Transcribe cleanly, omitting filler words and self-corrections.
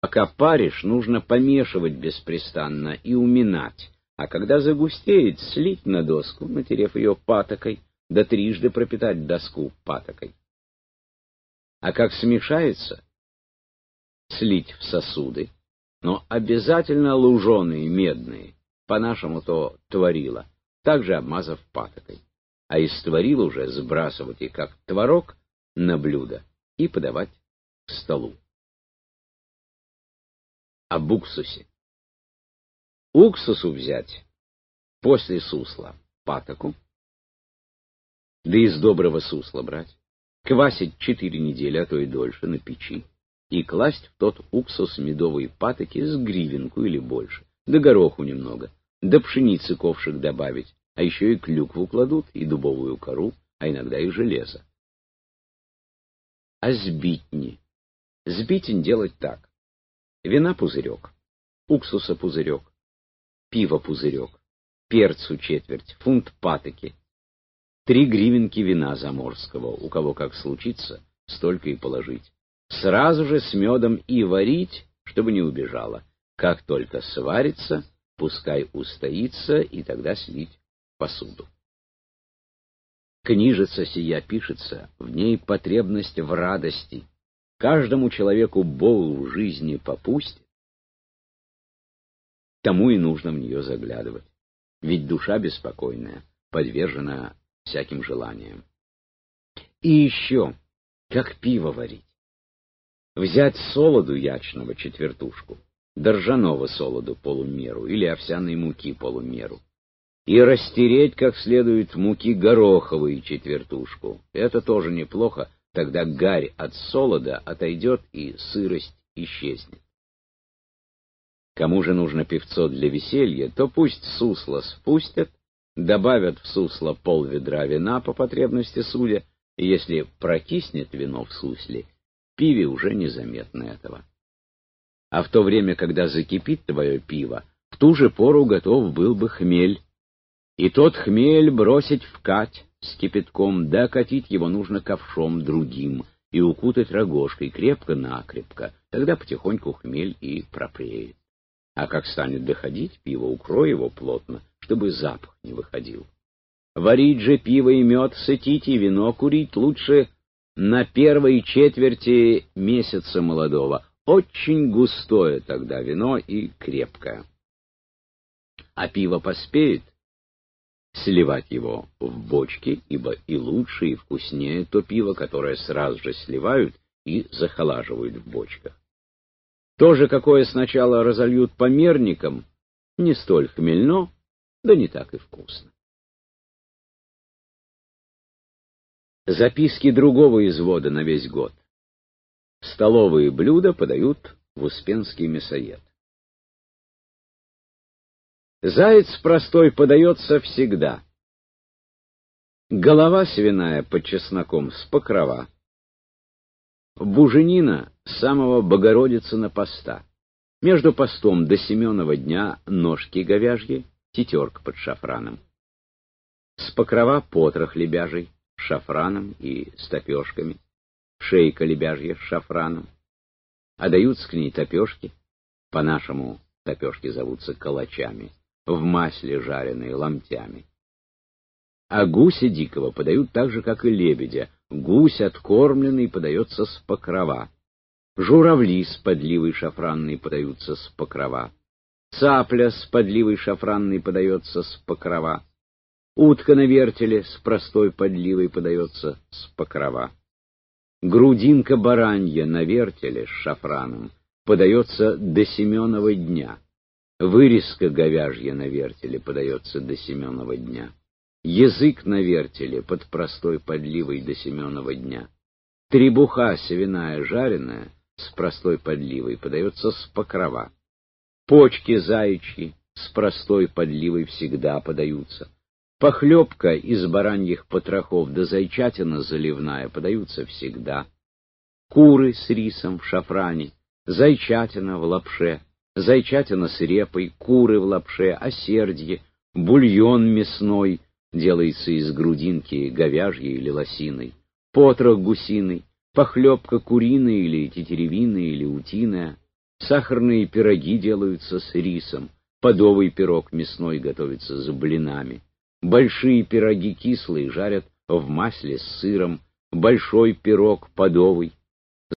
Пока паришь, нужно помешивать беспрестанно и уминать, а когда загустеет, слить на доску, натерев ее патокой, да трижды пропитать доску патокой. А как смешается, слить в сосуды, но обязательно луженые, медные, по-нашему то творила, также обмазав патокой, а из творила уже сбрасывать и как творог на блюдо и подавать к столу. Об уксусе. Уксусу взять после сусла патоку, да из доброго сусла брать, квасить 4 недели, а то и дольше на печи, и класть в тот уксус медовые патоки с гривенку или больше, да гороху немного, да пшеницы ковшик добавить, а еще и клюкву кладут, и дубовую кору, а иногда и железо. А сбитни. Сбитень делать так. Вина пузырек, уксуса пузырек, пива пузырек, перцу четверть, фунт патоки, 3 гривенки вина заморского, у кого как случится, столько и положить. Сразу же с медом и варить, чтобы не убежало. Как только сварится, пускай устоится, и тогда слить в посуду. Книжица сия пишется, в ней потребность в радости. Каждому человеку Бог в жизни попустит, тому и нужно в нее заглядывать. Ведь душа беспокойная, подвержена всяким желаниям. И еще, как пиво варить. Взять солоду ячного четвертушку, да ржаного солоду полумеру или овсяной муки полумеру, и растереть как следует муки гороховой четвертушку. Это тоже неплохо, тогда гарь от солода отойдет и сырость исчезнет. Кому же нужно пивцо для веселья, то пусть сусло спустят, добавят в сусло пол-ведра вина по потребности судя, и если прокиснет вино в сусле, пиве уже незаметно этого. А в то время, когда закипит твое пиво, в ту же пору готов был бы хмель, и тот хмель бросить в кать с кипятком, да катить его нужно ковшом другим и укутать рогожкой крепко-накрепко, тогда потихоньку хмель и пропреет. А как станет доходить пиво, укрой его плотно, чтобы запах не выходил. Варить же пиво и мед, сытить и вино курить лучше на первой четверти месяца молодого. Очень густое тогда вино и крепкое. А пиво поспеет, сливать его в бочки, ибо и лучше, и вкуснее то пиво, которое сразу же сливают и захолаживают в бочках. То же, какое сначала разольют по мерникам, не столь хмельно, да не так и вкусно. Записки другого извода на весь год. Столовые блюда подают в Успенский мясоед. Заяц простой подается всегда. Голова свиная под чесноком с покрова. Буженина самого Богородицына поста. Между постом до Семенова дня ножки говяжьи, тетерка под шафраном. С покрова потрох лебяжий, с шафраном и с топешками. Шейка лебяжья с шафраном. А даются к ней топешки, по-нашему топешки зовутся калачами, в масле жареные ломтями. А гуся дикого подают так же, как и лебедя. Гусь откормленный подается с покрова. Журавли с подливой шафранной подаются с покрова. Цапля с подливой шафранной подается с покрова. Утка на вертеле с простой подливой подается с покрова. Грудинка баранья на вертеле с шафраном подается до Семенова дня. Вырезка говяжья на вертеле подается до Семенова дня. Язык на вертеле под простой подливой до Семенова дня. Требуха свиная жареная с простой подливой подается с покрова. Почки заячьи с простой подливой всегда подаются. Похлебка из бараньих потрохов да зайчатина заливная подаются всегда. Куры с рисом в шафране, зайчатина в лапше, зайчатина с репой, куры в лапше, осердье, бульон мясной делается из грудинки говяжьей или лосиной, потрох гусиный, похлебка куриная или тетеревиная или утиная, Сахарные пироги делаются с рисом, подовый пирог мясной готовится с блинами. Большие пироги кислые жарят в масле с сыром, большой пирог подовый